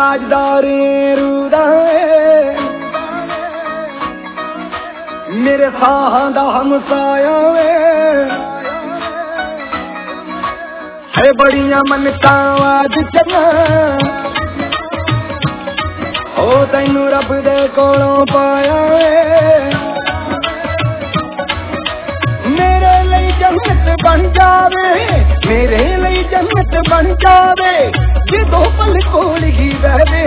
ताजदार रूदा मेरे साह दा हमसाया है बड़ियां मनता आज चन्ना ओ तैनू रब दे कोलों पाया मेरे लिए जन्नत बन जावे मेरे लिए जन्नत बन जावे जे दो पल कोल ही बहवे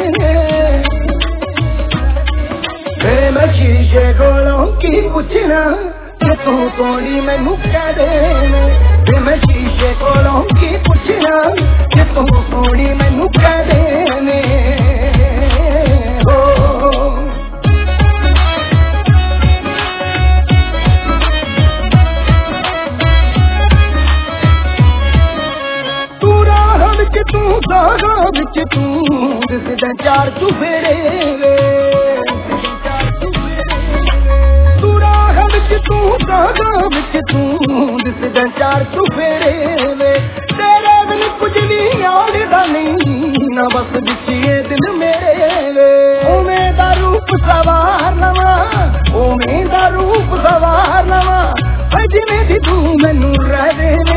मैं शीशे कोलों की पुछना कि तू कोड़ी मैनू कह दे मैं शीशे कोलों की पुछना कि तू कोड़ी मैनू कह दे तू राह विच तू सागा विच तू दिसदा चार चुफेरे तू सागा विच तू दिसदा चार चुफेरे वे तेरे बिन कुछ भी याददा नहीं ना बस विच ये दिल मेरे वे ओवें दा रूप सवार लवा ओवें दा रूप सवार लवा जिवें दी तू मैनू रह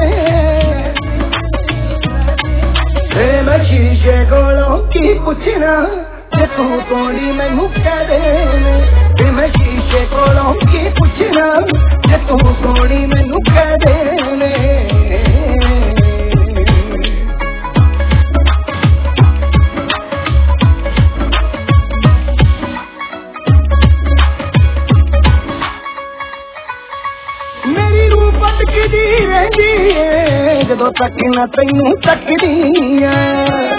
दे मैं शीशे कोलों की पुछना जे तू कोड़ी मैनू कह दे मैं शीशे कोलों की पुछना जे तू कोड़ी मैनू कह दे मेरी रूह भटकदी रहिंदी है जदों तक ना तैनू तकदी है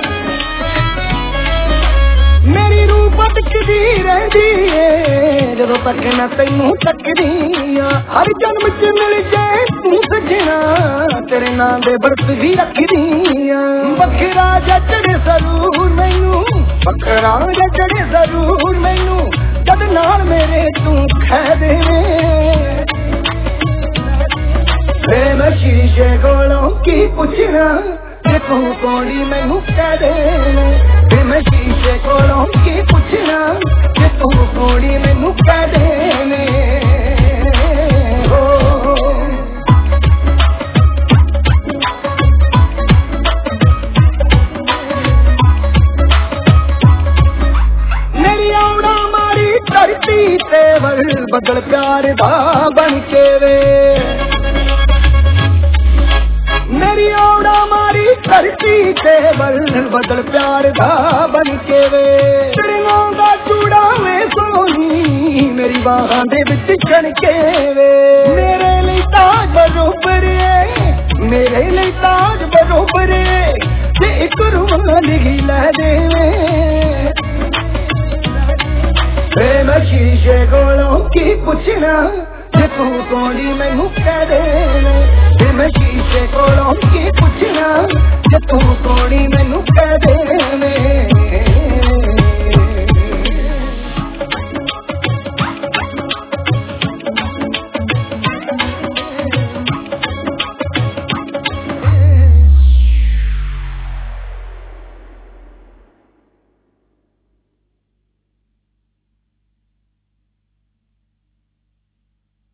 मेरी रूह भटकदी रहंदी है जदों तक ना तैनू तकदी हर जन्म च मिल जाए तू सजना तेरे नां दे बरत भी रखदी बखरा जचड़े जरूर मैनू बखरा जचड़े जरूर मैनू जद नाल मेरे तू खह दे मैं शीशे कोलों की पुछना जे तू कोड़ी मैनू कह दे मैं शीशे कोलों की पुछना जे तू कोड़ी मैनू कह दे मेरी औड़ा मारी धरती ते बदल प्यार दा बन के वे मेरी औड़ा मारी धरती ते बदल प्यार दा बन के वे तेरियां दा चूड़ा वे सोनी मेरी बाहां दे विच छणके वे मेरे लिए ताज बरोबर है मेरे लिए ताज बरोबर है ते इक रुमाल ही लै दे मैं शीशे कोलों की पुछना जे तू कोड़ी मैनू कह दे मैं शीशे कोलों की पुछना जे तू कोड़ी मैनू कह दे